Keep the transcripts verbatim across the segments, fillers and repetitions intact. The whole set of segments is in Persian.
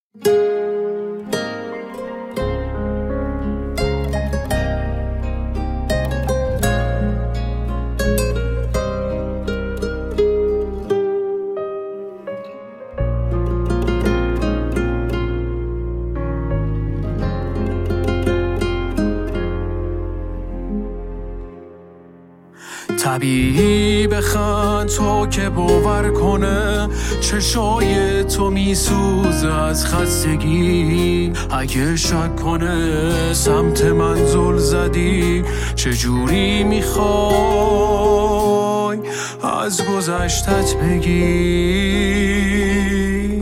طبیعی بخند تو که باور کنه چشای تو میسوزه از خستگی. اگه شک کنه سمت منزل زدی چجوری میخوای از گذشتت بگی.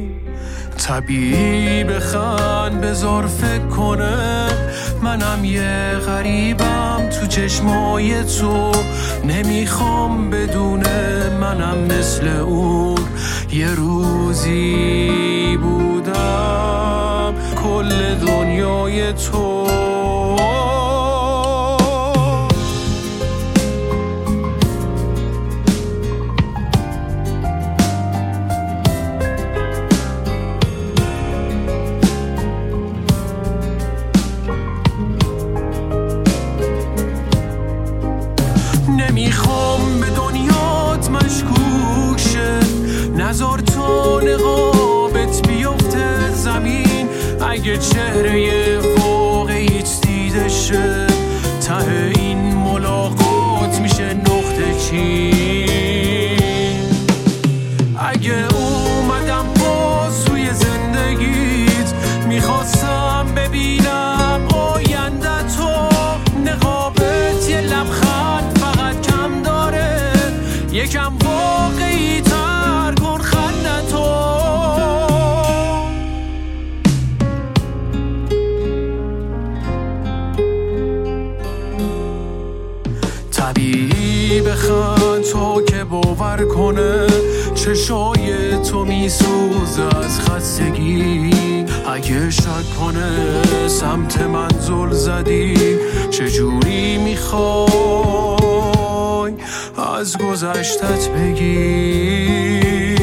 طبیعی بخند بذار فکر کنه منم یه غریبم تو چشمای تو. نمیخوام بدونه منم مثل اون یه روزی بودم کل دنیای تو. نمیخوام به دنیات مشکوک شه نذار تو نقابت بیفته زمین. اگه چهره واقعیت دیده شه ته این ملاقات میشه نقطه چین. اگه اومدم باز توی زندگیت میخواستم ببینم آینده تو. نقابت یه لبخند یکم واقعی تر کن خنده تو. طبیعی بخند تو که باور کنه چشای تو میسوزه از خستگی. اگه شک کنه سمت منزل زدی چجوری میخوای از گذشتت بگی.